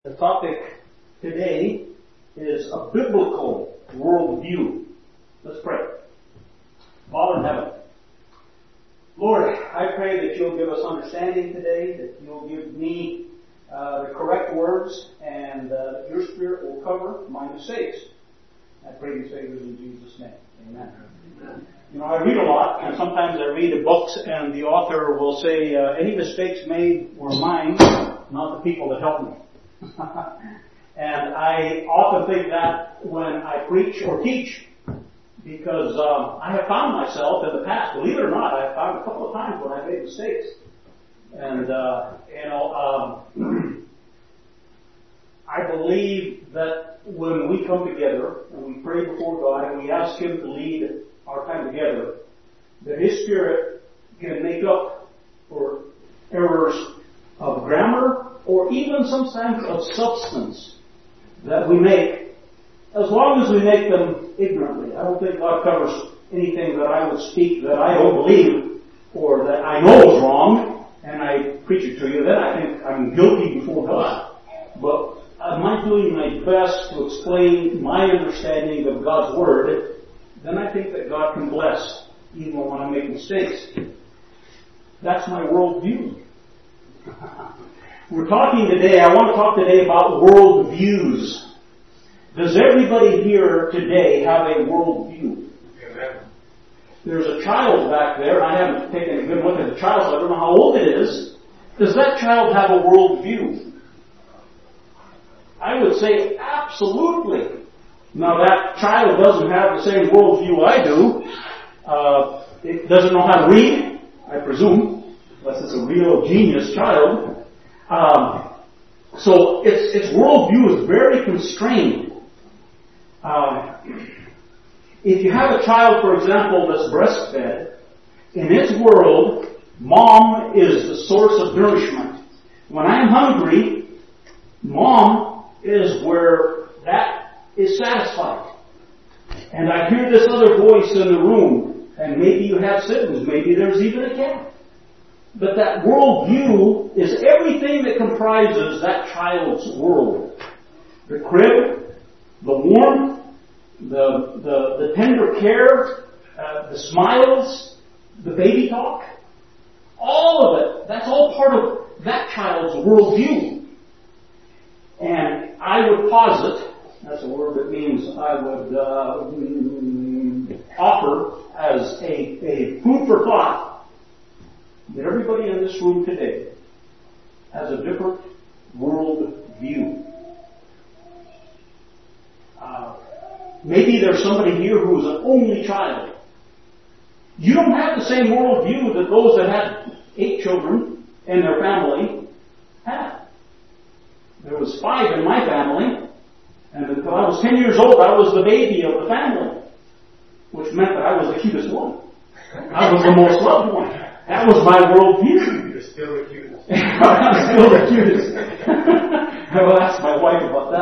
The topic today is a biblical worldview. Let's pray. Father in heaven, Lord, I pray that you'll give us understanding today, that you'll give me the correct words, and that your Spirit will cover my mistakes. I pray these favors in Jesus' name. Amen. Amen. You know, I read a lot, and sometimes I read books, and the author will say, any mistakes made were mine, not the people that helped me. And I often think that when I preach or teach, because I have found myself in the past, believe it or not, I've found a couple of times when I made mistakes. And, I believe that when we come together and we pray before God and we ask Him to lead our time together, that His Spirit can make up for errors of grammar or even sometimes of substance that we make, as long as we make them ignorantly. I don't think God covers anything that I would speak that I don't believe or that I know is wrong, and I preach it to you. Then I think I'm guilty before God. But am I doing my best to explain my understanding of God's Word? Then I think that God can bless even when I make mistakes. That's my worldview. We're talking today, I want to talk today about worldviews. Does everybody here today have a worldview? Amen. There's a child back there, and I haven't taken a good look at the child, so I don't know how old it is. Does that child have a worldview? I would say absolutely. Now that child doesn't have the same worldview I do. It doesn't know how to read, I presume, unless it's a real genius child. So its worldview is very constrained. If you have a child, for example, that's breastfed, in its world, mom is the source of nourishment. When I'm hungry, mom is where that is satisfied. And I hear this other voice in the room, and maybe you have siblings, maybe there's even a cat. But that worldview is everything that comprises that child's world. The crib, the warmth, the tender care, the smiles, the baby talk, all of it, that's all part of that child's worldview. And I would posit, that's a word that means I would offer as a food for thought, that everybody in this room today has a different world view. Maybe there's somebody here who's an only child. You don't have the same world view that those that had 8 children and their family had. There was 5 in my family, and until I was 10 years old, I was the baby of the family, which meant that I was the cutest one. I was the most loved one. That was my worldview. You're still the cutest. I'm still the cutest. I will ask my wife about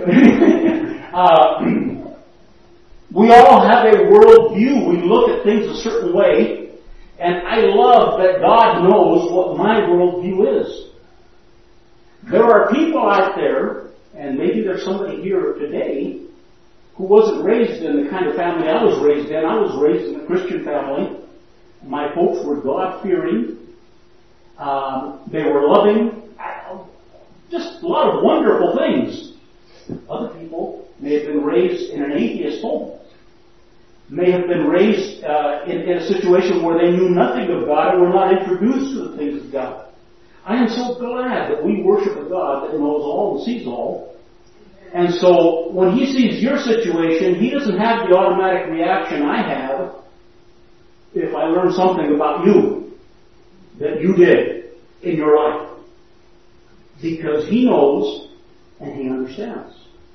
that. We all have a worldview. We look at things a certain way, and I love that God knows what my worldview is. There are people out there, and maybe there's somebody here today who wasn't raised in the kind of family I was raised in. I was raised in a Christian family. My folks were God-fearing. They were loving. Just a lot of wonderful things. Other people may have been raised in an atheist home. May have been raised in a situation where they knew nothing of God and were not introduced to the things of God. I am so glad that we worship a God that knows all and sees all. And so when He sees your situation, He doesn't have the automatic reaction I have if I learn something about you that you did in your life. Because He knows and He understands.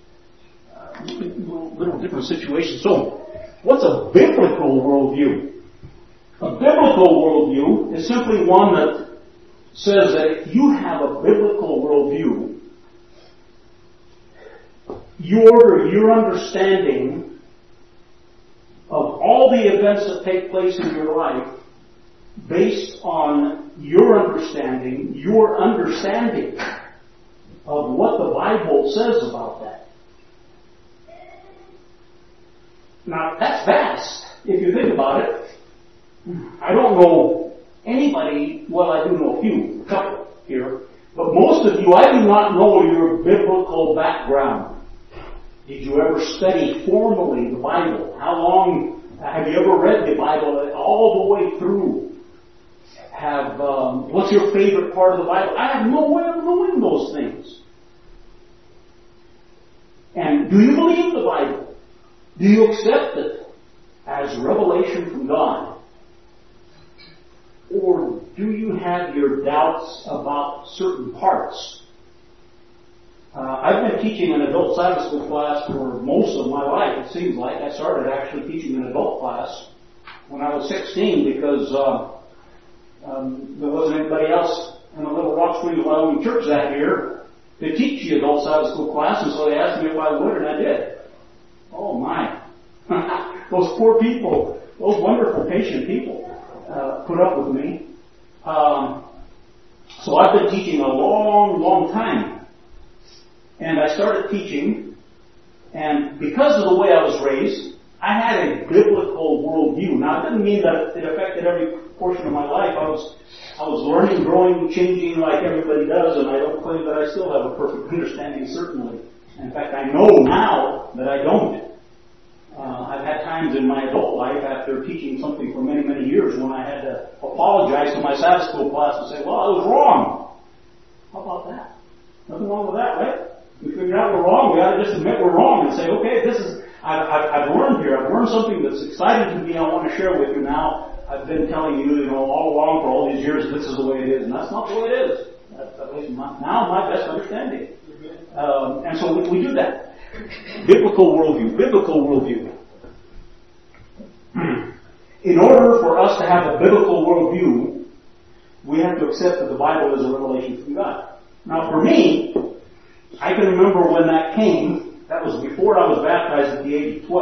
Little different situations. So, what's a biblical worldview? A biblical worldview is simply one that says that if you have a biblical worldview, you order your understanding of all the events that take place in your life based on your understanding of what the Bible says about that. Now, that's vast, if you think about it. I don't know anybody, well, I do know a couple here, but most of you, I do not know your biblical background. Did you ever study formally the Bible? How long have you ever read the Bible all the way through? What's your favorite part of the Bible? I have no way of knowing those things. And do you believe the Bible? Do you accept it as revelation from God? Or do you have your doubts about certain parts? I've been teaching an adult Sabbath school class for most of my life, it seems like. I started actually teaching an adult class when I was 16 because there wasn't anybody else in the Little Rock Springs Wyoming church that year to teach the adult Sabbath school class, and so they asked me if I would, and I did. Oh my. Those poor people, those wonderful, patient people put up with me. So I've been teaching a long, long time. And I started teaching, and because of the way I was raised, I had a biblical worldview. Now, it didn't mean that it affected every portion of my life. I was learning, growing, changing like everybody does, and I don't claim that I still have a perfect understanding, certainly. In fact, I know now that I don't. I've had times in my adult life after teaching something for many, many years when I had to apologize to my Sabbath school class and say, well, I was wrong. How about that? Nothing wrong with that, right? We figure out we're wrong. We ought to just admit we're wrong and say, okay, I've learned here. I've learned something that's exciting to me. I want to share with you now. I've been telling you, all along for all these years, this is the way it is. And that's not the way it is. That's at least now my best understanding. And so we do that. Biblical worldview. In order for us to have a biblical worldview, we have to accept that the Bible is a revelation from God. Now for me, I can remember when that came. That was before I was baptized at the age of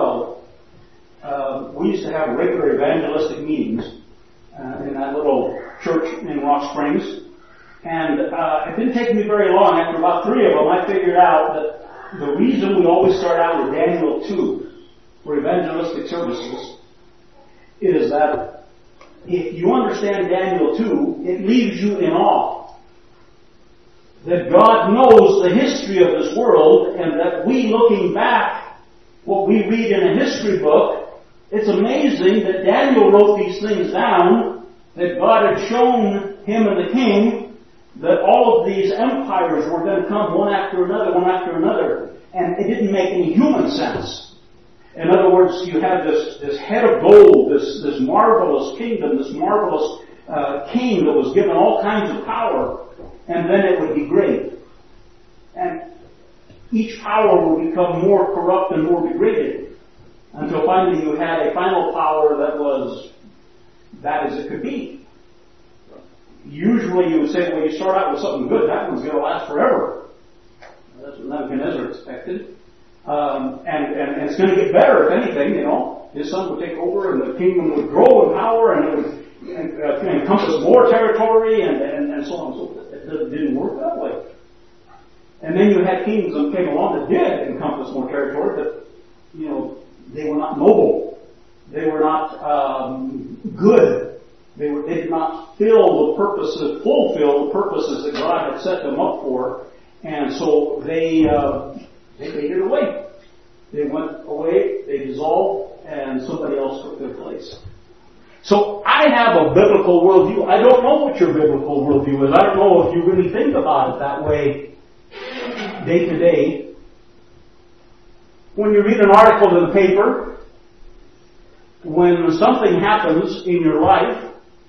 12. We used to have regular evangelistic meetings in that little church in Rock Springs. And it didn't take me very long. After about 3 of them, I figured out that the reason we always start out with Daniel 2 for evangelistic services is that if you understand Daniel 2, it leaves you in awe. That God knows the history of this world, and that we, looking back, what we read in a history book, it's amazing that Daniel wrote these things down, that God had shown him and the king that all of these empires were going to come one after another, and it didn't make any human sense. In other words, you had this head of gold, this marvelous kingdom, this marvelous king that was given all kinds of power, and then it would degrade. And each power would become more corrupt and more degraded, until finally you had a final power that was bad as it could be. Usually you would say, well, you start out with something good, that one's going to last forever. That's what Nebuchadnezzar expected. And it's going to get better, if anything, His son would take over and the kingdom would grow in power and it would encompass more territory and so on and so forth. It didn't work that way. And then you had kings that came along that did encompass more territory, but, they were not noble. They were not good. They did not fulfill the purposes that God had set them up for. And so they faded away. They went away, they dissolved, and somebody else took their place. So I have a biblical worldview. I don't know what your biblical worldview is. I don't know if you really think about it that way day to day. When you read an article in the paper, when something happens in your life,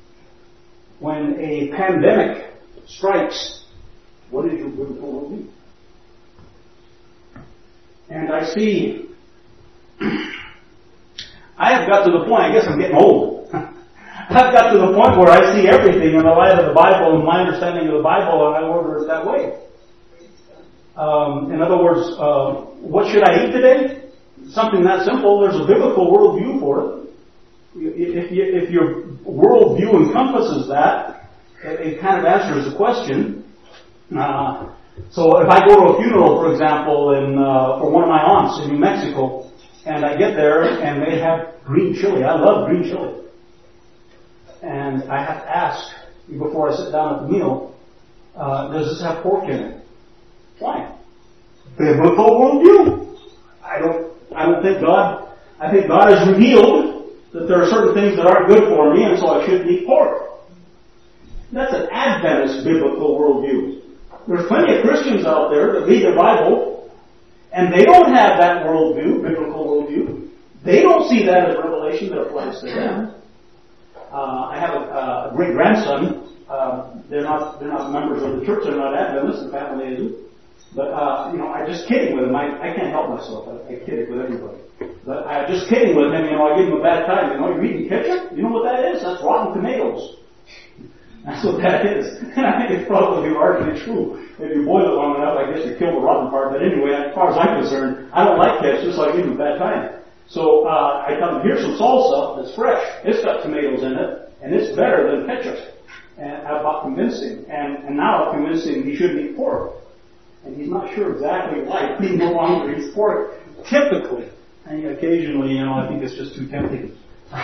when a pandemic strikes, what is your biblical worldview? And I see, I have got to the point, I guess I'm getting old. I've got to the point where I see everything in the light of the Bible and my understanding of the Bible, and I order it that way. In other words, what should I eat today? Something that simple. There's a biblical worldview for it. If your worldview encompasses that, it kind of answers the question. So if I go to a funeral, for example, for one of my aunts in New Mexico, and I get there and they have green chili. I love green chili. And I have to ask before I sit down at the meal, does this have pork in it? Why? Biblical worldview. I think God has revealed that there are certain things that aren't good for me, and so I shouldn't eat pork. That's an Adventist biblical worldview. There's plenty of Christians out there that read their Bible, and they don't have that worldview, biblical worldview. They don't see that as revelation that applies to them. I have a great grandson. They're not members of the church. They're not Adventists. The family isn't. But I just kidding with him. I can't help myself. I kid with everybody. But I just kidding with him. I give him a bad time. You're eating ketchup. You know what that is? That's rotten tomatoes. That's what that is. And I think it's probably largely true. If you boil it long enough, I guess you kill the rotten part. But anyway, as far as I'm concerned, I don't like ketchup, so I give him a bad time. So I tell him, here's some salsa that's fresh. It's got tomatoes in it, and it's better than ketchup. And I'm about convincing. And now I'm convincing he shouldn't eat pork. And he's not sure exactly why he no longer eats pork, typically. And occasionally, I think it's just too tempting.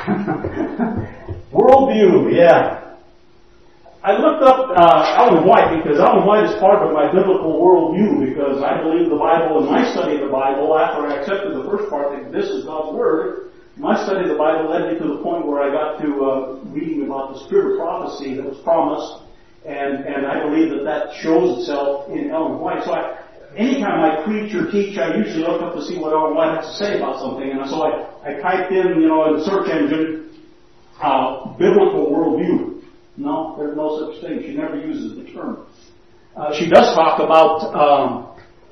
Worldview, yeah. I looked up Ellen White because Ellen White is part of my biblical worldview because I believe the Bible and my study of the Bible, after I accepted the first part that this is God's Word, my study of the Bible led me to the point where I got to reading about the spirit of prophecy that was promised, and I believe that shows itself in Ellen White. So anytime I preach or teach, I usually look up to see what Ellen White has to say about something, and so I typed in, in the search engine, biblical worldview. No, there's no such thing. She never uses the term. She does talk about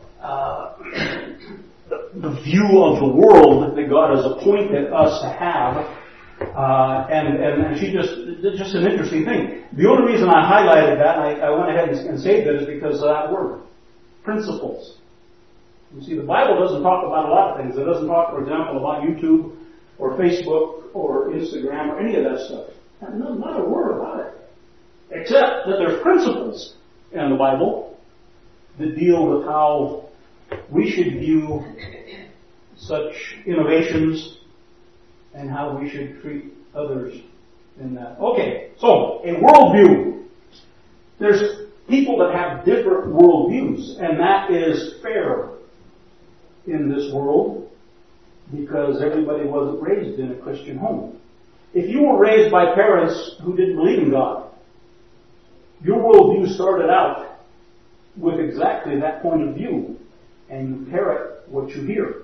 the view of the world that God has appointed us to have, and she just an interesting thing. The only reason I highlighted that, and I went ahead and saved it, is because of that word, principles. You see, the Bible doesn't talk about a lot of things. It doesn't talk, for example, about YouTube or Facebook or Instagram or any of that stuff. Not a word about it. Except that there's principles in the Bible that deal with how we should view such innovations and how we should treat others in that. Okay, so a worldview. There's people that have different worldviews, and that is fair in this world because everybody wasn't raised in a Christian home. If you were raised by parents who didn't believe in God, your worldview started out with exactly that point of view, and you parrot what you hear.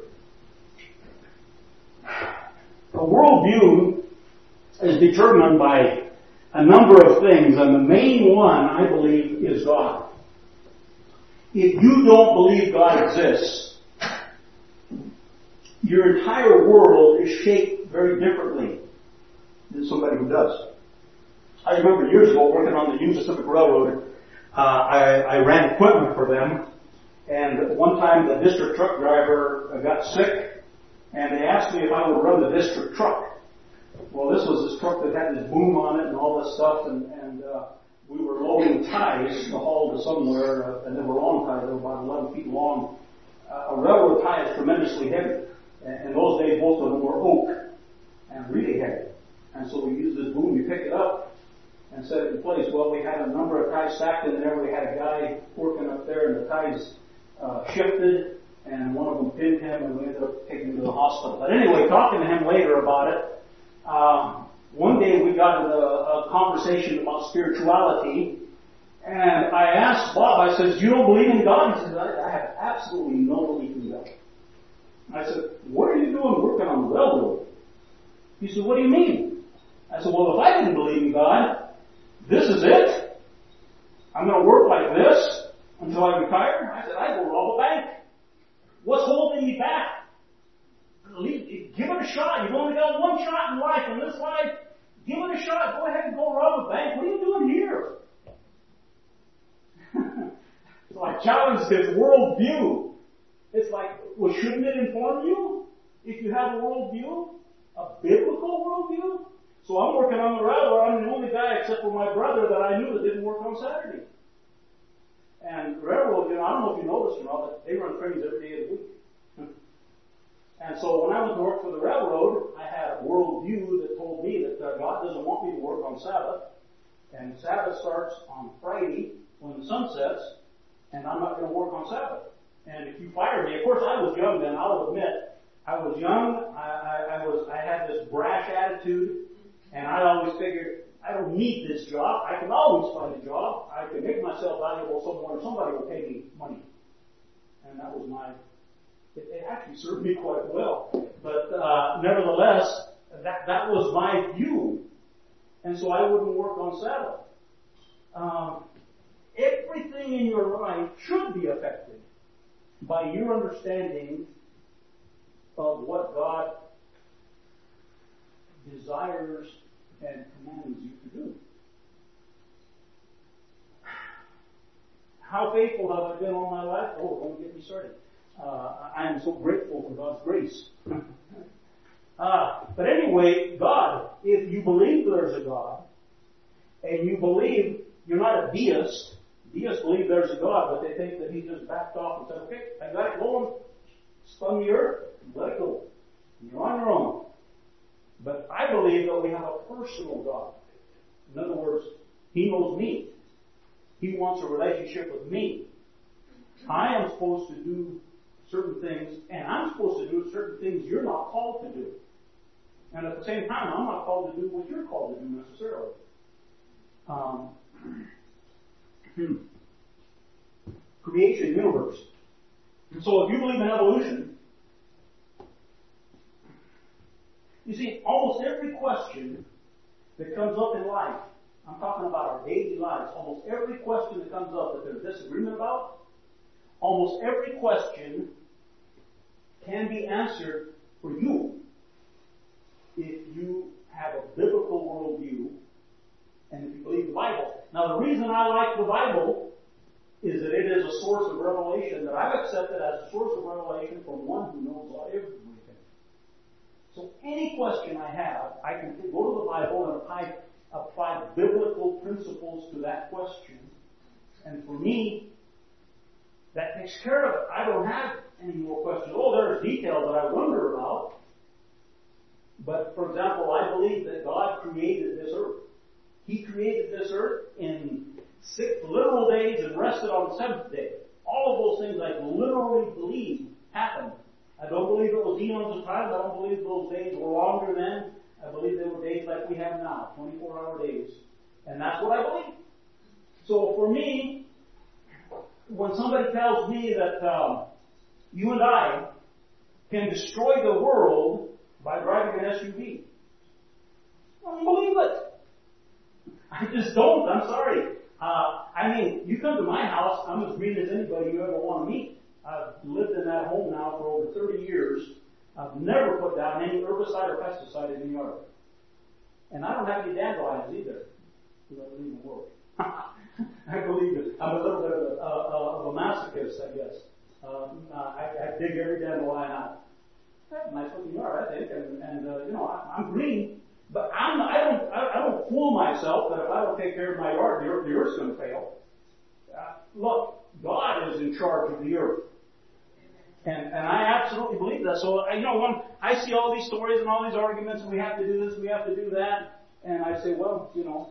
A worldview is determined by a number of things, and the main one, I believe, is God. If you don't believe God exists, your entire world is shaped very differently than somebody who does. I remember years ago working on the Union Pacific Railroad. I ran equipment for them, and one time the district truck driver got sick, and they asked me if I would run the district truck. Well, this was this truck that had this boom on it and all this stuff, and we were loading ties to haul to somewhere, and they were long ties. They were about 11 feet long. A railroad tie is tremendously heavy. And in those days, most of them were oak and really heavy. And so we used this boom, you pick it up and set it in place. Well, we had a number of ties stacked in there. We had a guy working up there, and the ties shifted, and one of them pinned him, and we ended up taking him to the hospital. But anyway, talking to him later about it, one day we got into a conversation about spirituality, and I asked Bob, I said, "You don't believe in God?" He said, "I have absolutely no belief in God." I said, "What are you doing working on the railroad?" He said, "What do you mean?" I said, "Well, if I didn't believe in God, this is it. I'm going to work like this until I retire." I said, "I go rob a bank. What's holding me back? Give it a shot. You've only got one shot in life, in this life. Give it a shot. Go ahead and go rob a bank. What are you doing here?" So I challenged his worldview. It's like, well, shouldn't it inform you if you have a worldview? A biblical worldview? So I'm working on the railroad. I'm the only guy except for my brother that I knew that didn't work on Saturday. And railroad, I don't know if you noticed or not, but they run trains every day of the week. And so when I went to work for the railroad, I had a worldview that told me that God doesn't want me to work on Sabbath. And Sabbath starts on Friday when the sun sets, and I'm not going to work on Sabbath. And if you fire me, of course I was young then, I'll admit. I was young, I had this brash attitude, and I always figured, I don't need this job. I can always find a job. I can make myself valuable somewhere. Somebody will pay me money. And that was it actually served me quite well. But nevertheless, that was my view. And so I wouldn't work on Sabbath. Everything in your life should be affected by your understanding of what God desires and commands you to do. How faithful have I been all my life? Oh, don't get me started. I am so grateful for God's grace. But anyway, God, if you believe there's a God, and you believe you're not a deist, deists believe there's a God, but they think that He just backed off and said, okay, I got it going, spun the earth, let it go. You're on your own. But I believe that we have a personal God. In other words, He knows me. He wants a relationship with me. I am supposed to do certain things, and I'm supposed to do certain things you're not called to do. And at the same time, I'm not called to do what you're called to do necessarily. Creation, universe. And so if you believe in evolution, you see, almost every question that comes up in life, I'm talking about our daily lives, almost every question that comes up that there's disagreement about, almost every question can be answered for you if you have a biblical worldview and if you believe the Bible. Now, the reason I like the Bible is that it is a source of revelation that I've accepted as a source of revelation from one who knows everything. So any question I have, I can go to the Bible and apply biblical principles to that question. And for me, that takes care of it. I don't have any more questions. Oh, there's details that I wonder about. But, for example, I believe that God created this earth. He created this earth in 6 literal days and rested on the 7th day. All of those things I literally believe happened. I don't believe it was eons of time. I don't believe those days were longer then. I believe they were days like we have now, 24-hour days. And that's what I believe. So for me, when somebody tells me that you and I can destroy the world by driving an SUV, I don't believe it. I just don't. I'm sorry. I mean, you come to my house, I'm as green as anybody you ever want to meet. I've lived in that home now for over 30 years. I've never put down any herbicide or pesticide in the yard. And I don't have any dandelions either. Because I believe in the world. I believe it. I'm a little bit of a masochist, I guess. I dig every dandelion out. That's a nice looking yard, I think. And I'm green. But I don't fool myself that if I don't take care of my yard, the earth's going to fail. Look, God is in charge of the earth. And I absolutely believe that. So, when I see all these stories and all these arguments, and we have to do this, we have to do that, and I say, well,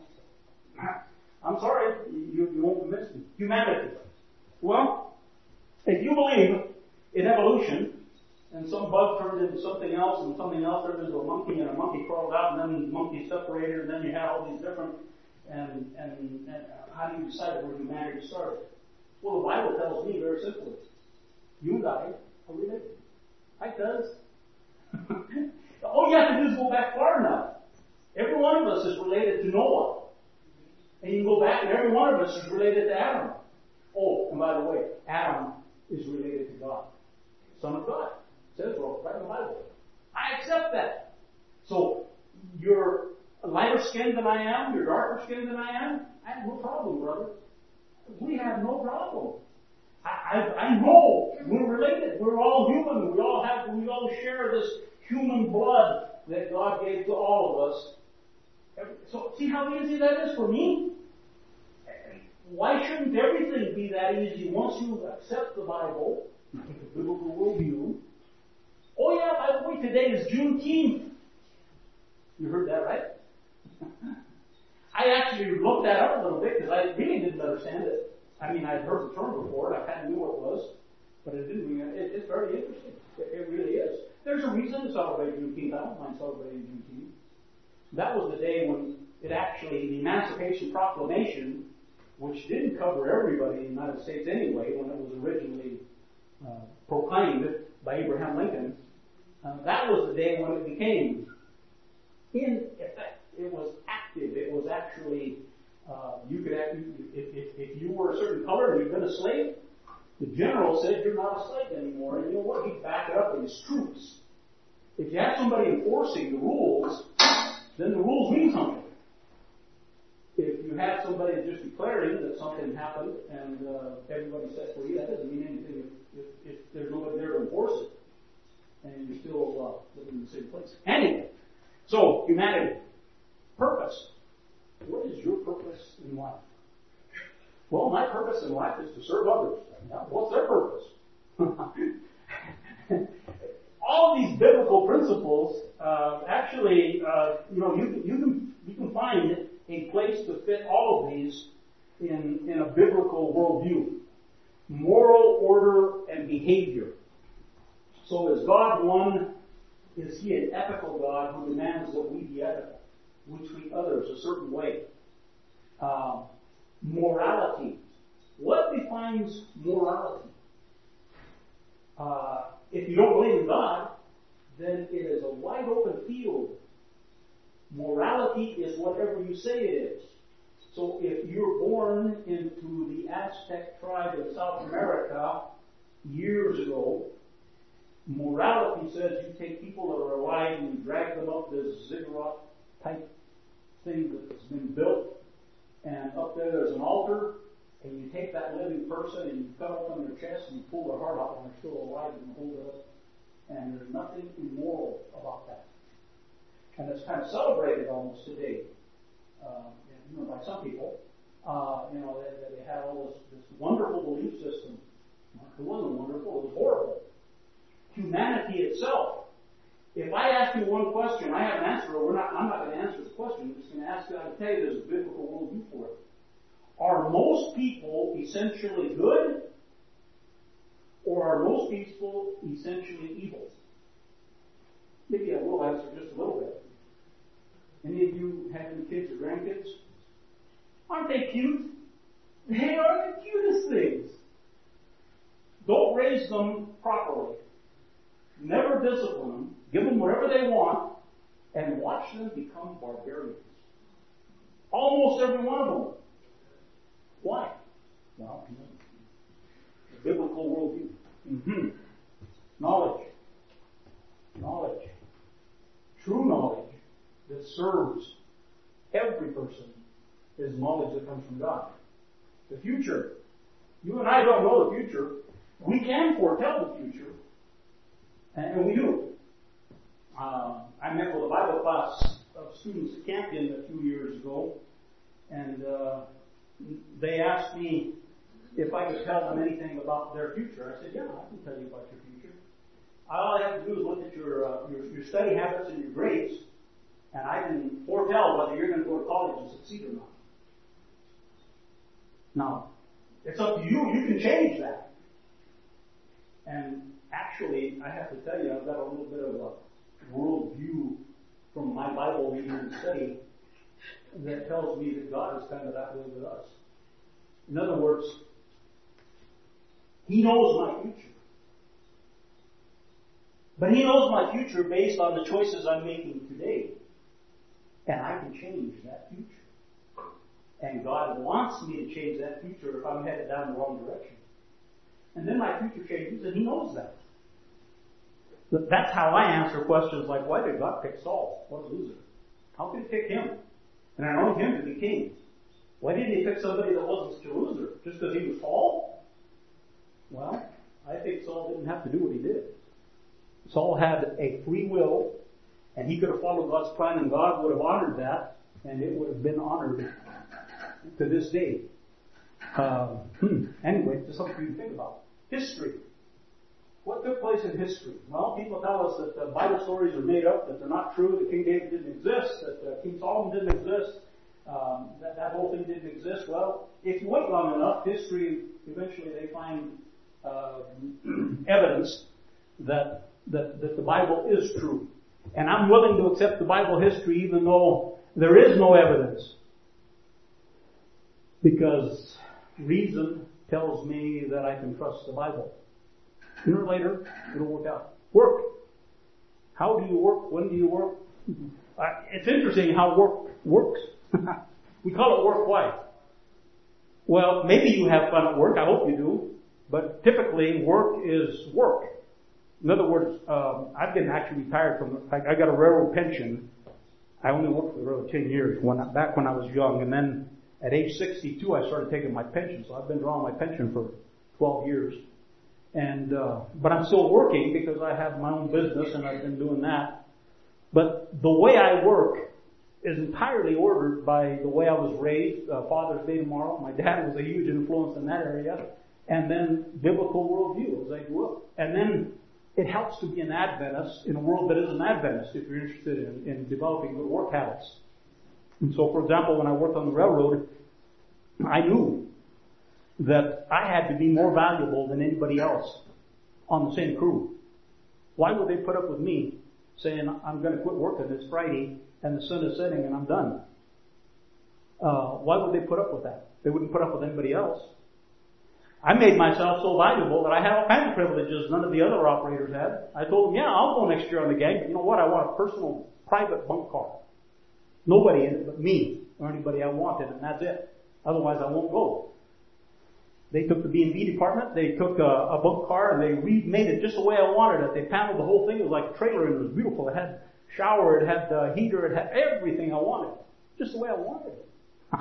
I'm sorry, you won't convince me. Humanity. Well, if you believe in evolution, and some bug turned into something else, and something else turned into a monkey, and a monkey crawled out, and then the monkey separated, and then you have all these different, and how do you decide where humanity started? Well, the Bible tells me very simply, you and I are related. It does. All you have to do is go back far enough. Every one of us is related to Noah. And you can go back and every one of us is related to Adam. Oh, and by the way, Adam is related to God. Son of God. It says so right in the Bible. I accept that. So, you're lighter skinned than I am, you're darker skinned than I am, I have no problem, brother. We have no problem. I know we're related. We're all human. We all share this human blood that God gave to all of us. So see how easy that is for me? why shouldn't everything be that easy once you accept the Bible, you take a biblical worldview? Oh yeah, by the way, today is Juneteenth. You heard that, right? I actually looked that up a little bit because I really didn't understand it. I mean, I'd heard the term before, and I kind of knew what it was, but it didn't. It's very interesting. It really is. There's a reason to celebrate Juneteenth. I don't mind celebrating Juneteenth. That was the day when it actually, the Emancipation Proclamation, which didn't cover everybody in the United States anyway, when it was originally proclaimed by Abraham Lincoln, that was the day when it became in effect. It was active. It was actually, you could if you were a certain color and you'd been a slave, the general said you're not a slave anymore. And you know what? He'd back it up with his troops. If you had somebody enforcing the rules, then the rules mean something. If you have somebody just declaring that something happened and everybody's set free, that doesn't mean anything if there's nobody there to enforce it. And you're still living in the same place. Anyway, so humanity. Purpose. What is your purpose in life? Well, my purpose in life is to serve others. Now, what's their purpose? All of these biblical principles, actually, you can find a place to fit all of these in a biblical worldview. Moral order and behavior. So is God one? Is He an ethical God who demands that we be ethical? We treat others a certain way. Morality. What defines morality? If you don't believe in God, then it is a wide open field. Morality is whatever you say it is. So if you're born into the Aztec tribe of South America years ago, morality says you take people that are alive and you drag them up this ziggurat type thing that's been built, and up there's an altar, and you take that living person and you cut open their chest and you pull their heart out when they're still alive and hold it up. And there's nothing immoral about that. And it's kind of celebrated almost today, by some people. They had all this wonderful belief system. It wasn't wonderful, it was horrible. Humanity itself. If I ask you one question, I have an answer, I'm not going to answer the question. I'm just going to ask you, I can tell you there's a biblical worldview for it. Are most people essentially good? Or are most people essentially evil? Maybe I will answer just a little bit. Any of you have any kids or grandkids? Aren't they cute? They are the cutest things. Don't raise them properly. Never discipline them. Give them whatever they want. And watch them become barbarians. Almost every one of them. Why? Well, the biblical worldview. Knowledge. True knowledge that serves every person is knowledge that comes from God. The future. You and I don't know the future. We can foretell the future. And we do. I met with a Bible class of students at Campion a few years ago, and they asked me if I could tell them anything about their future. I said, yeah, I can tell you about your future. All I have to do is look at your study habits and your grades, and I can foretell whether you're going to go to college and succeed or not. Now, it's up to you. You can change that. And actually, I have to tell you, I've got a little bit of a worldview from my Bible reading and study that tells me that God is kind of that way with us. In other words, He knows my future. But He knows my future based on the choices I'm making today. And I can change that future. And God wants me to change that future if I'm headed down the wrong direction. And then my future changes, and He knows that. That's how I answer questions like, why did God pick Saul? What a loser. How could He pick him? And anoint him to be king? Why didn't He pick somebody that wasn't such a loser? Just because he was Saul? Well, I think Saul didn't have to do what he did. Saul had a free will, and he could have followed God's plan, and God would have honored that, and it would have been honored to this day. Anyway, just something to think about. History. What took place in history? Well, people tell us that the Bible stories are made up, that they're not true, that King David didn't exist, that King Solomon didn't exist, that whole thing didn't exist. Well, if you wait long enough, history, eventually they find evidence that the Bible is true. And I'm willing to accept the Bible history even though there is no evidence. Because reason tells me that I can trust the Bible. Sooner or later, it'll work out. Work. How do you work? When do you work? It's interesting how work works. We call it work. Why? Well, maybe you have fun at work. I hope you do. But typically, work is work. In other words, I've been actually retired from, I got a railroad pension. I only worked for the railroad 10 years, back when I was young. And then at age 62, I started taking my pension. So I've been drawing my pension for 12 years. And, but I'm still working because I have my own business and I've been doing that. But the way I work is entirely ordered by the way I was raised. Father's Day tomorrow. My dad was a huge influence in that area. And then biblical worldview as I grew up. And then it helps to be an Adventist in a world that isn't Adventist if you're interested in developing good work habits. And so, for example, when I worked on the railroad, I knew that I had to be more valuable than anybody else on the same crew. Why would they put up with me saying, I'm going to quit working this Friday and the sun is setting and I'm done? Why would they put up with that? They wouldn't put up with anybody else. I made myself so valuable that I had all kinds of privileges none of the other operators had. I told them, yeah, I'll go next year on the gang, but you know what? I want a personal, private bunk car. Nobody in it but me or anybody I wanted, and that's it. Otherwise, I won't go. They took the B&B department, they took a bunk car, and they remade it just the way I wanted it. They paneled the whole thing. It was like a trailer, and it was beautiful. It had shower, it had heater, it had everything I wanted. Just the way I wanted it.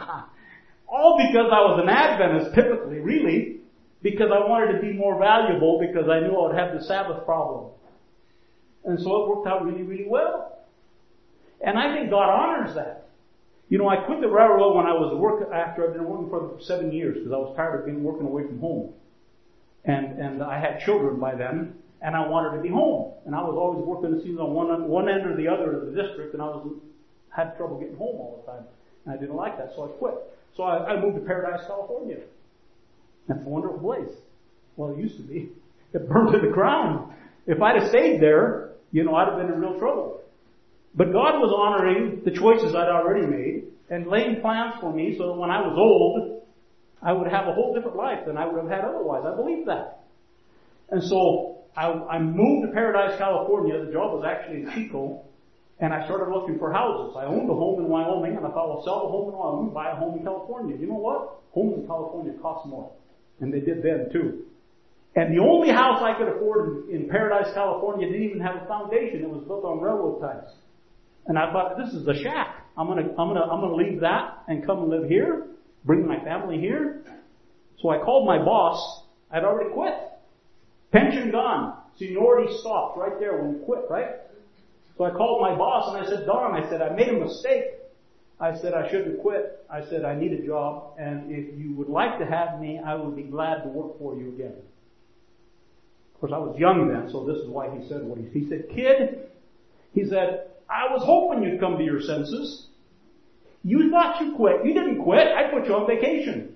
All because I was an Adventist, typically, really. Because I wanted to be more valuable because I knew I would have the Sabbath problem. And so it worked out really, really well. And I think God honors that. You know, I quit the railroad when I was after I'd been working for 7 years because I was tired of working away from home. And I had children by then, and I wanted to be home. And I was always working the season on one end or the other of the district, and I had trouble getting home all the time. And I didn't like that, so I quit. So I moved to Paradise, California. That's a wonderful place. Well, it used to be. It burned to the ground. If I'd have stayed there, you know, I'd have been in real trouble. But God was honoring the choices I'd already made and laying plans for me so that when I was old, I would have a whole different life than I would have had otherwise. I believe that. And so I moved to Paradise, California. The job was actually in Chico. And I started looking for houses. I owned a home in Wyoming, and I thought, well, sell the home in Wyoming, buy a home in California. You know what? Homes in California cost more. And they did then, too. And the only house I could afford in Paradise, California didn't even have a foundation. It was built on railroad ties. And I thought, this is a shack. I'm gonna leave that and come and live here, bring my family here. So I called my boss. I'd already quit. Pension gone. Seniority stopped right there when you quit, right? So I called my boss and I said, Don, I said, I made a mistake. I said, I shouldn't quit. I said, I need a job, and if you would like to have me, I would be glad to work for you again. Of course, I was young then, so this is why he said what he said. Kid, he said, I was hoping you'd come to your senses. You thought you quit. You didn't quit. I put you on vacation.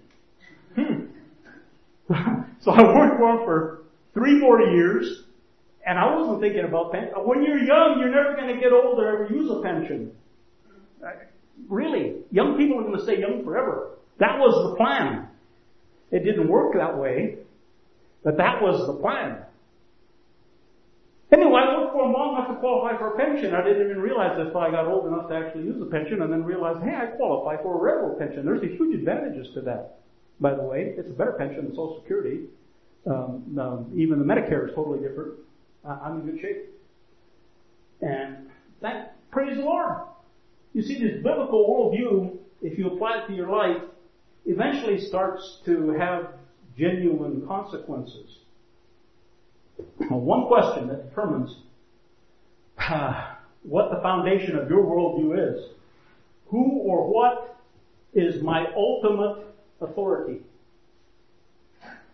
So I worked for him for 3 more years, and I wasn't thinking about pension. When you're young, you're never going to get old or ever use a pension. Really, young people are going to stay young forever. That was the plan. It didn't work that way, but that was the plan. Anyway, I worked for him long enough to qualify for a pension. I didn't even realize that until I got old enough to actually use a pension, and then realized, hey, I qualify for a railroad pension. There's a huge advantages to that, by the way. It's a better pension than Social Security. Even the Medicare is totally different. I'm in good shape. And praise the Lord. You see, this biblical worldview, if you apply it to your life, eventually starts to have genuine consequences. Now, one question that determines what the foundation of your worldview is. Who or what is my ultimate authority?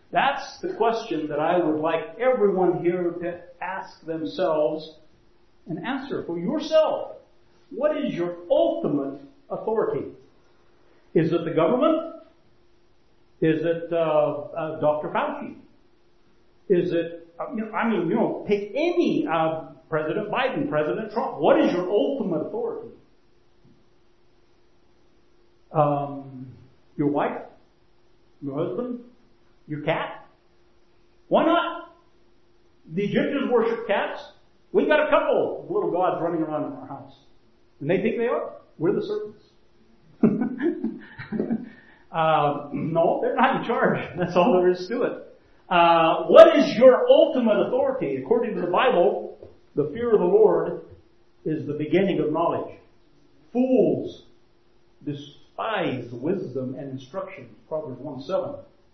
That's the question that I would like everyone here to ask themselves and answer for yourself. What is your ultimate authority? Is it the government? Is it Dr. Fauci? Is it, take any President Biden, President Trump. What is your ultimate authority? Your wife? Your husband? Your cat? Why not? The Egyptians worship cats. We got a couple of little gods running around in our house. And they think they are. We're the servants. No, they're not in charge. That's all there is to it. What is your ultimate authority? According to the Bible, the fear of the Lord is the beginning of knowledge. Fools despise wisdom and instruction. Proverbs 1:7.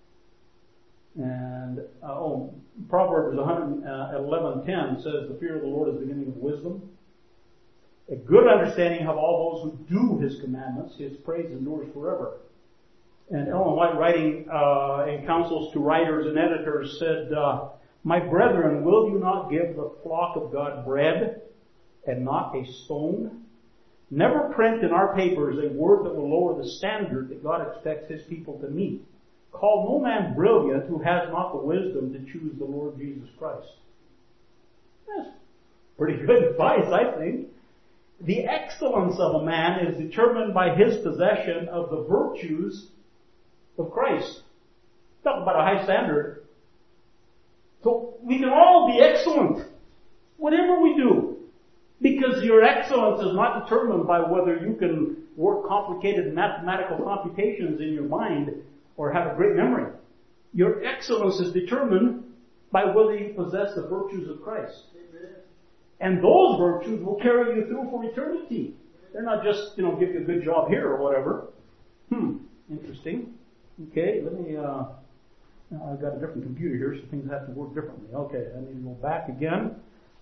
And Proverbs 11:10 says the fear of the Lord is the beginning of wisdom. A good understanding of all those who do His commandments. His praise endures forever. And Ellen White, writing in counsels to writers and editors, said, "My brethren, will you not give the flock of God bread and not a stone? Never print in our papers a word that will lower the standard that God expects His people to meet. Call no man brilliant who has not the wisdom to choose the Lord Jesus Christ." That's pretty good advice, I think. The excellence of a man is determined by his possession of the virtues of Christ. Talk about a high standard. So we can all be excellent, whatever we do, because your excellence is not determined by whether you can work complicated mathematical computations in your mind or have a great memory. Your excellence is determined by whether you possess the virtues of Christ. And those virtues will carry you through for eternity. They're not just, give you a good job here or whatever. Interesting. Okay, let me, I've got a different computer here, so things have to work differently. Okay, I need to go back again.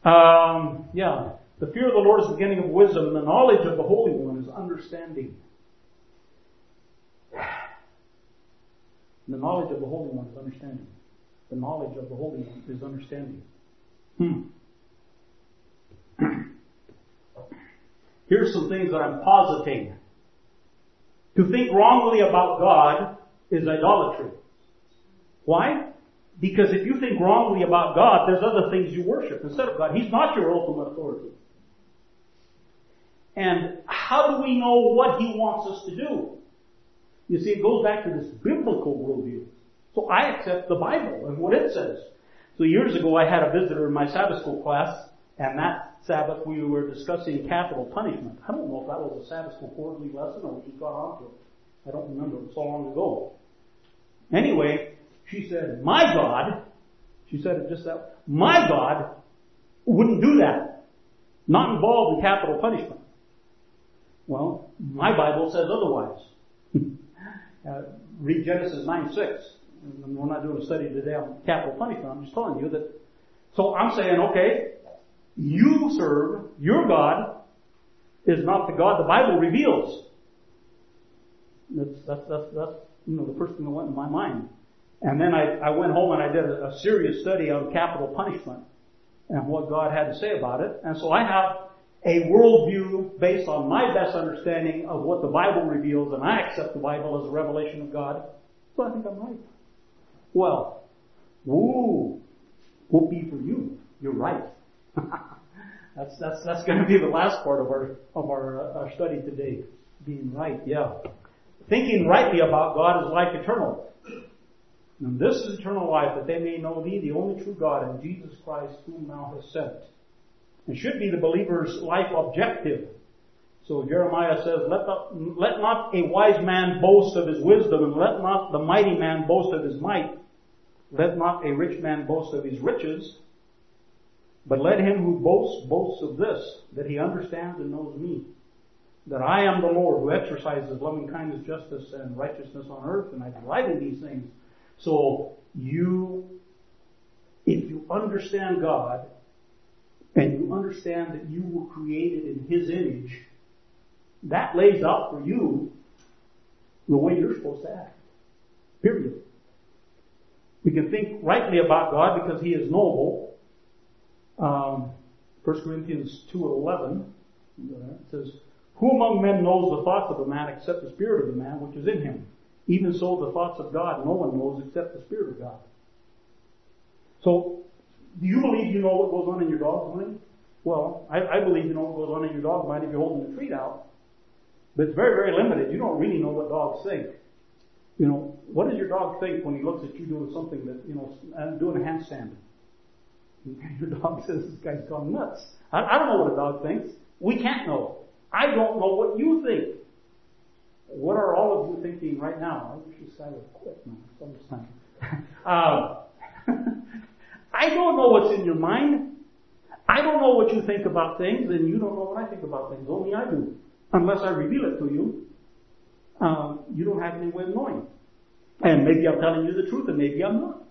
The fear of the Lord is the beginning of wisdom, and the knowledge of the Holy One is understanding. The knowledge of the Holy One is understanding. The knowledge of the Holy One is understanding. Here's some things that I'm positing. To think wrongly about God is idolatry. Why? Because if you think wrongly about God, there's other things you worship instead of God. He's not your ultimate authority. And how do we know what He wants us to do? You see, it goes back to this biblical worldview. So I accept the Bible and what it says. So years ago I had a visitor in my Sabbath school class, and that Sabbath we were discussing capital punishment. I don't know if that was a Sabbath school quarterly lesson or we just got onto it. I don't remember. It was so long ago. Anyway, she said, my God, she said it just that, my God wouldn't do that. Not involved in capital punishment. Well, my Bible says otherwise. Read Genesis 9:6. We're not doing a study today on capital punishment. I'm just telling you that. So I'm saying, okay, you serve, your God is not the God the Bible reveals. That's the first thing that went in my mind. And then I went home and I did a serious study on capital punishment and what God had to say about it. And so I have a worldview based on my best understanding of what the Bible reveals, and I accept the Bible as a revelation of God. So I think I'm right. Well, whoopee for you. You're right. That's going to be the last part of our study today. Being right, yeah. Thinking rightly about God is life eternal. And this is eternal life, that they may know Thee, the only true God, and Jesus Christ, whom Thou hast sent. It should be the believer's life objective. So Jeremiah says, let not a wise man boast of his wisdom, and let not the mighty man boast of his might. Let not a rich man boast of his riches, but let him who boasts of this, that he understands and knows me, that I am the Lord who exercises loving kindness, justice, and righteousness on earth, and I delight in these things. So if you understand God, and you understand that you were created in His image, that lays out for you the way you're supposed to act. Period. We can think rightly about God because He is knowable. 1 Corinthians 2:11 says, "Who among men knows the thoughts of a man except the spirit of the man which is in him? Even so the thoughts of God no one knows except the Spirit of God." So, do you believe you know what goes on in your dog's mind? Well, I believe you know what goes on in your dog's mind if you're holding the treat out. But it's very, very limited. You don't really know what dogs think. You know, what does your dog think when he looks at you doing something that, doing a handstand? Your dog says, "This guy's gone nuts." I don't know what a dog thinks. We can't know. I don't know what you think. What are all of you thinking right now? I wish this guy would quit. No, it's almost time. I don't know what's in your mind. I don't know what you think about things, and you don't know what I think about things. Only I do. Unless I reveal it to you, you don't have any way of knowing. And maybe I'm telling you the truth, and maybe I'm not.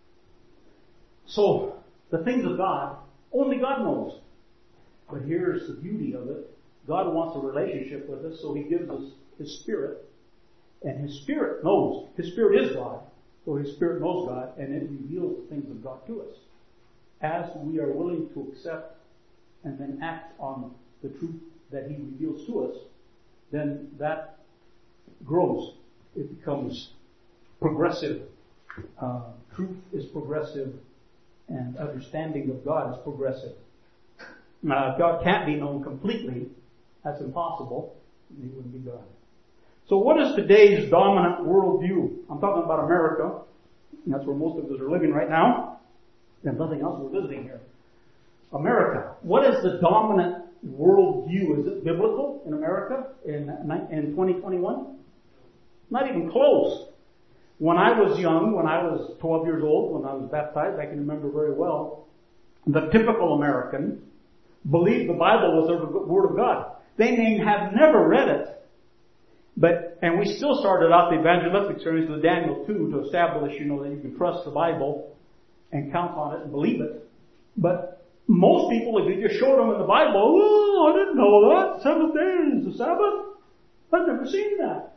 So, the things of God, only God knows. But here's the beauty of it. God wants a relationship with us, so He gives us His Spirit. And His Spirit knows. His Spirit is God. So His Spirit knows God, and it reveals the things of God to us. As we are willing to accept and then act on the truth that He reveals to us, then that grows. It becomes progressive. Truth is progressive, and understanding of God is progressive. God can't be known completely. That's impossible. He wouldn't be God. So what is today's dominant worldview? I'm talking about America. That's where most of us are living right now. There's nothing else we're visiting here. America. What is the dominant worldview? Is it biblical in America in 2021? Not even close. When I was young, when I was 12 years old, when I was baptized, I can remember very well, the typical American believed the Bible was the Word of God. They may have never read it. And we still started out the evangelistic series with Daniel 2 to establish, that you can trust the Bible and count on it and believe it. But most people, if you just showed them in the Bible, "Oh, I didn't know that. 7th day is the Sabbath. I've never seen that."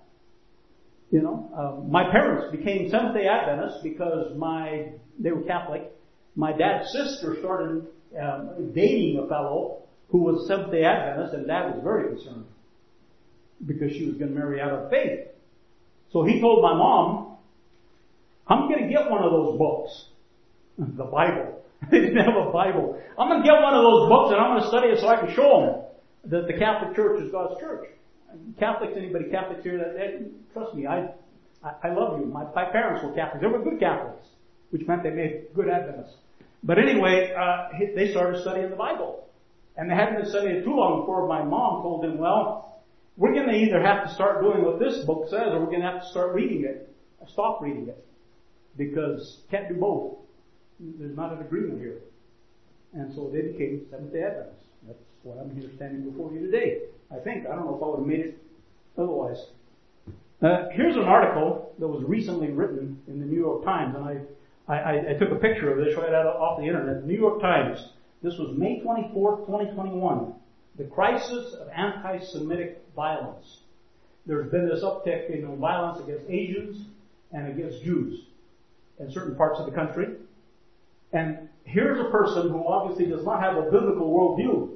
My parents became Seventh-day Adventists because they were Catholic. My dad's sister started dating a fellow who was Seventh-day Adventist, and Dad was very concerned because she was going to marry out of faith. So he told my mom, "I'm going to get one of those books." The Bible. They didn't have a Bible. "I'm going to get one of those books and I'm going to study it so I can show them that the Catholic Church is God's church." Catholics, anybody Catholics here, trust me, I love you. My parents were Catholics. They were good Catholics, which meant they made good Adventists. But anyway, they started studying the Bible. And they hadn't been studying it too long before my mom told them, "Well, we're going to either have to start doing what this book says, or we're going to have to start reading it. Stop reading it. Because can't do both. There's not an agreement here." And so they became Seventh-day Adventists. That's why I'm here standing before you today. I think. I don't know if I would have made it otherwise. Here's an article that was recently written in the New York Times, and I took a picture of this right off the internet. New York Times. This was May 24th, 2021. The crisis of anti-Semitic violence. There's been this uptick in violence against Asians and against Jews in certain parts of the country. And here's a person who obviously does not have a biblical worldview.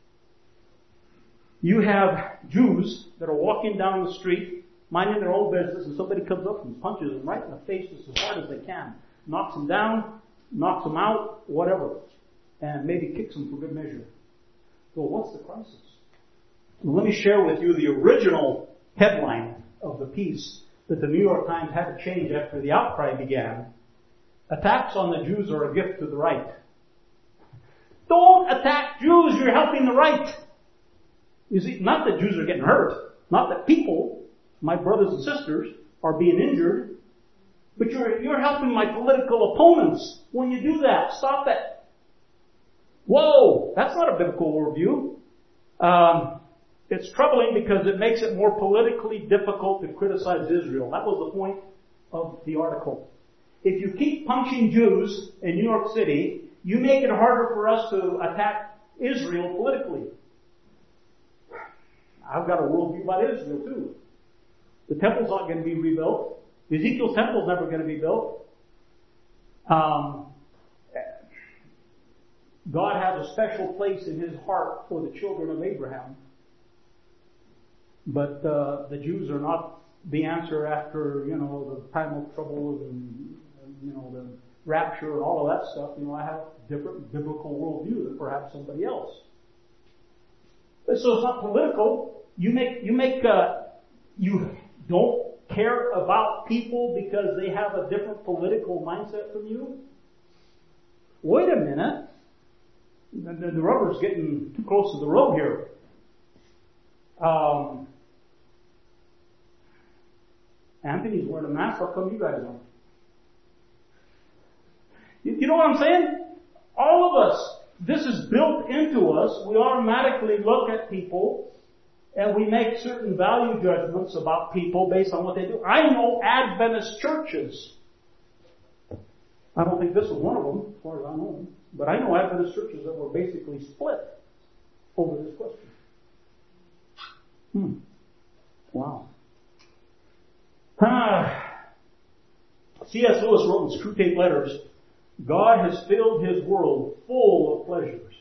You have Jews that are walking down the street, minding their own business, and somebody comes up and punches them right in the face as hard as they can. Knocks them down, knocks them out, whatever. And maybe kicks them for good measure. So what's the crisis? Well, let me share with you the original headline of the piece that the New York Times had to change after the outcry began. "Attacks on the Jews are a gift to the right." Don't attack Jews, you're helping the right. You see, not that Jews are getting hurt, not that people, my brothers and sisters, are being injured, but you're helping my political opponents when you do that. Stop it. Whoa, that's not a biblical worldview. It's troubling because it makes it more politically difficult to criticize Israel. That was the point of the article. If you keep punching Jews in New York City, you make it harder for us to attack Israel politically. I've got a worldview about Israel too. The temple's not going to be rebuilt. Ezekiel's temple's never going to be built. God has a special place in His heart for the children of Abraham. But the Jews are not the answer after, the time of trouble and the rapture and all of that stuff. I have a different biblical worldview than perhaps somebody else. So it's not political. You don't care about people because they have a different political mindset from you? Wait a minute. The rubber's getting too close to the road here. Anthony's wearing a mask. How come you guys aren't? You know what I'm saying? All of us, this is built into us. We automatically look at people and we make certain value judgments about people based on what they do. I know Adventist churches. I don't think this was one of them, as far as I know. But I know Adventist churches that were basically split over this question. Wow. C.S. Lewis wrote in Screwtape Letters, God has filled His world full of pleasures.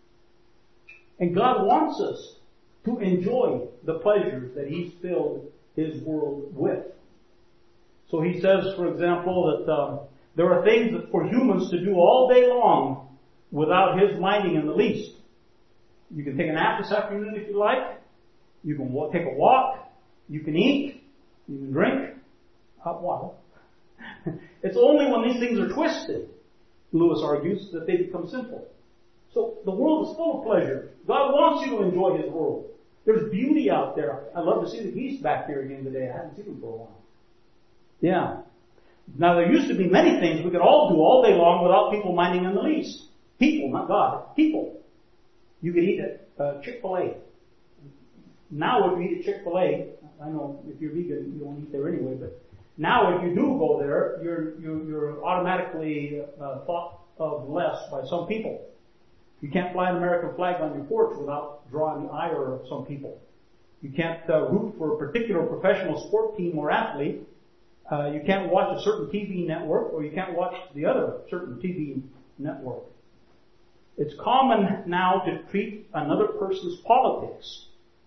And God wants us to enjoy the pleasures that He's filled His world with. So He says, for example, that there are things for humans to do all day long without His minding in the least. You can take a nap this afternoon if you like. You can take a walk. You can eat. You can drink. Hot water. It's only when these things are twisted, Lewis argues, that they become sinful. So the world is full of pleasure. God wants you to enjoy His world. There's beauty out there. I love to see the geese back here again today. I haven't seen them for a while. Yeah. Now there used to be many things we could all do all day long without people minding in the least. People, not God. People. You could eat at Chick-fil-A. Now if you eat at Chick-fil-A, I know if you're vegan, you won't eat there anyway, but now if you do go there, you're automatically thought of less by some people. You can't fly an American flag on your porch without drawing the ire of some people. You can't root for a particular professional sport team or athlete. You can't watch a certain TV network, or you can't watch the other certain TV network. It's common now to treat another person's politics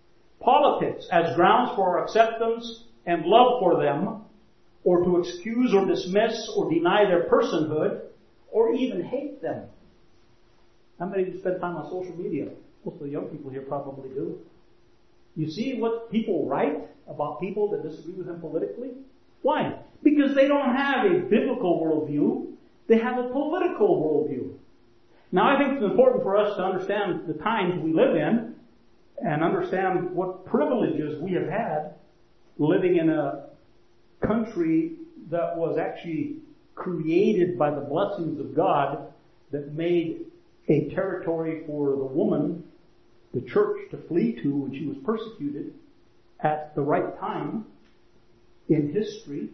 as grounds for our acceptance and love for them, or to excuse or dismiss or deny their personhood, or even hate them. How many of you spend time on social media? Most of the young people here probably do. You see what people write about people that disagree with them politically? Why? Because they don't have a biblical worldview. They have a political worldview. Now, I think it's important for us to understand the times we live in and understand what privileges we have had living in a country that was actually created by the blessings of God that made a territory for the woman, the church, to flee to when she was persecuted at the right time in history.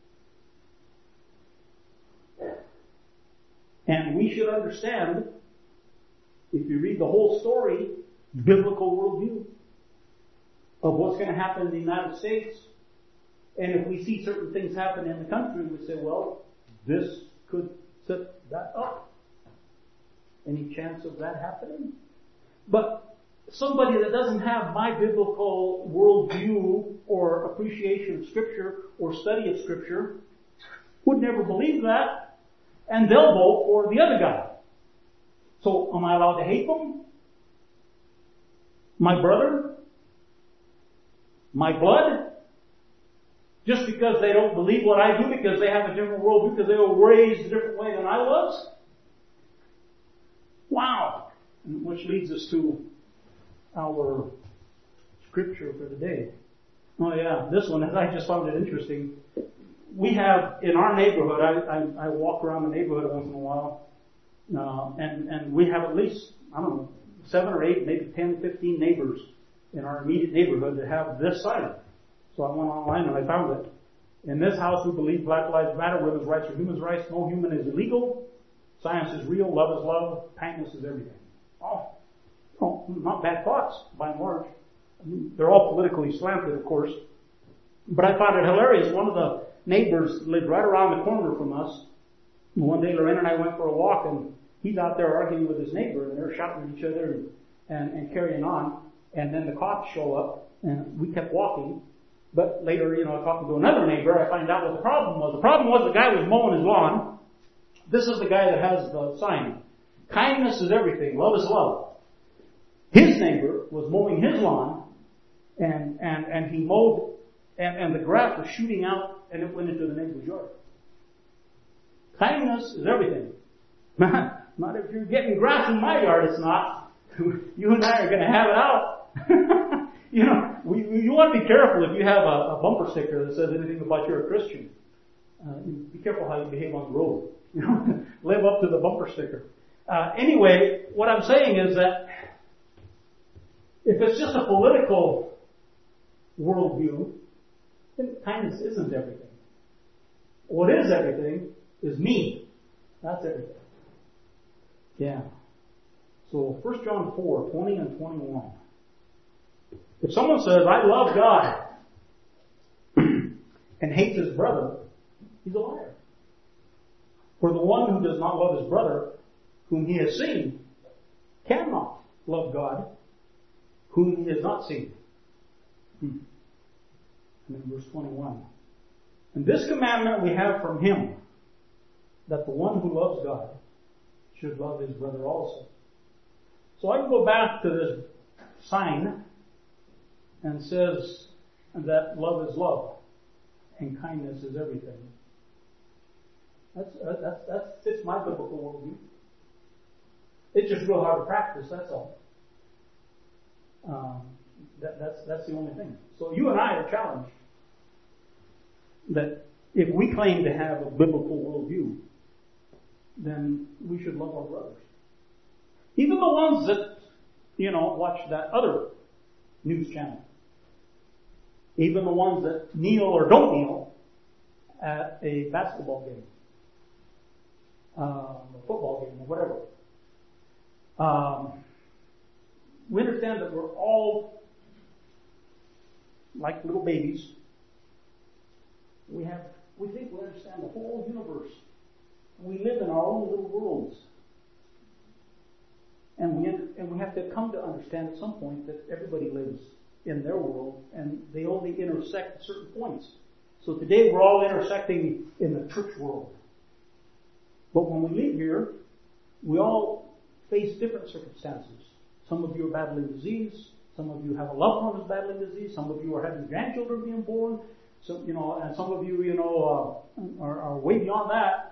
And we should understand, if you read the whole story, biblical worldview of what's going to happen in the United States. And if we see certain things happen in the country, we say, well, this could set that up. Any chance of that happening? But somebody that doesn't have my biblical worldview or appreciation of Scripture or study of Scripture would never believe that, and they'll vote for the other guy. So am I allowed to hate them? My brother? My blood? Just because they don't believe what I do, because they have a different worldview, because they were raised a different way than I was? Wow. Which leads us to our scripture for today. Oh yeah, this one, I just found it interesting. We have, in our neighborhood, I walk around the neighborhood once in a while, and we have at least, 7 or 8, maybe 10, 15 neighbors in our immediate neighborhood that have this sign. So I went online and I found it. In this house we believe Black Lives Matter, women's rights are human rights, no human is illegal, science is real, love is love, kindness is everything. Oh, not bad thoughts by and large. They're all politically slanted, of course. But I found it hilarious. One of the neighbors lived right around the corner from us, One day Lorraine and I went for a walk, and he's out there arguing with his neighbor, and they're shouting at each other and carrying on. And then the cops show up, and we kept walking. But later, talking to another neighbor, I find out what the problem was. The problem was the guy was mowing his lawn. This is the guy that has the sign. Kindness is everything. Love is love. His neighbor was mowing his lawn, and he mowed, and the grass was shooting out, and it went into the neighbor's yard. Kindness is everything. Not if you're getting grass in my yard, it's not. You and I are going to have it out. You want to be careful if you have a bumper sticker that says anything about you're a Christian. Be careful how you behave on the road. Live up to the bumper sticker. Anyway, what I'm saying is that if it's just a political worldview, then kindness isn't everything. What is everything is me. That's everything. Yeah. So 1 John 4, 20 and 21. If someone says, I love God, and hates his brother, he's a liar. For the one who does not love his brother, whom he has seen, cannot love God, whom he has not seen. And then verse 21. And this commandment we have from him, that the one who loves God should love his brother also. So I can go back to this sign and says that love is love and kindness is everything. That fits my biblical worldview. It's just real hard to practice, that's all. That's the only thing. So you and I are challenged that if we claim to have a biblical worldview, then we should love our brothers. Even the ones that, watch that other news channel. Even the ones that kneel or don't kneel at a basketball game, a football game, or whatever. We understand that we're all like little babies. We think we understand the whole universe. We live in our own little worlds. And we have to come to understand at some point that everybody lives in their world, and they only intersect at certain points. So today we're all intersecting in the church world. But when we leave here, we all face different circumstances. Some of you are battling disease. Some of you have a loved one who's battling disease. Some of you are having grandchildren being born. So, and some of you, are way beyond that.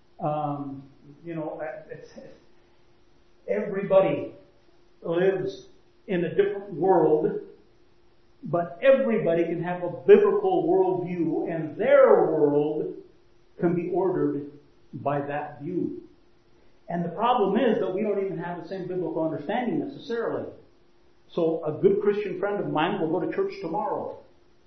Everybody lives in a different world, but everybody can have a biblical worldview, and their world can be ordered by that view. And the problem is that we don't even have the same biblical understanding necessarily. So a good Christian friend of mine will go to church tomorrow.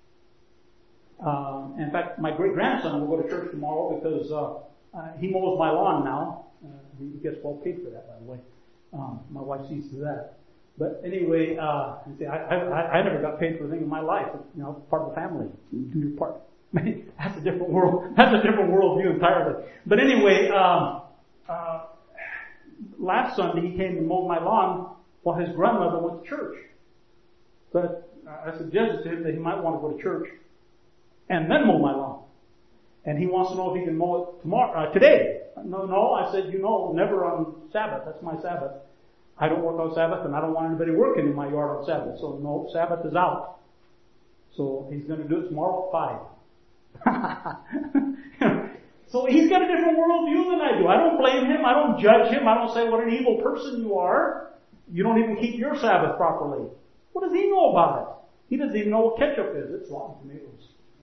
In fact, my great-grandson will go to church tomorrow because he mows my lawn now. He gets well paid for that, by the way. My wife sees to that. But anyway, I never got paid for anything in my life. Part of the family. You do your part. That's a different world. That's a different worldview entirely. But anyway, last Sunday he came and mowed my lawn while his grandmother went to church. But I suggested to him that he might want to go to church and then mow my lawn. And he wants to know if he can mow it today. No, I said, never on Sabbath. That's my Sabbath. I don't work on Sabbath, and I don't want anybody working in my yard on Sabbath. So no, Sabbath is out. So he's going to do it tomorrow at 5. So he's got a different worldview than I do. I don't blame him. I don't judge him. I don't say what an evil person you are. You don't even keep your Sabbath properly. What does he know about it? He doesn't even know what ketchup is. It's Rotten Tomatoes.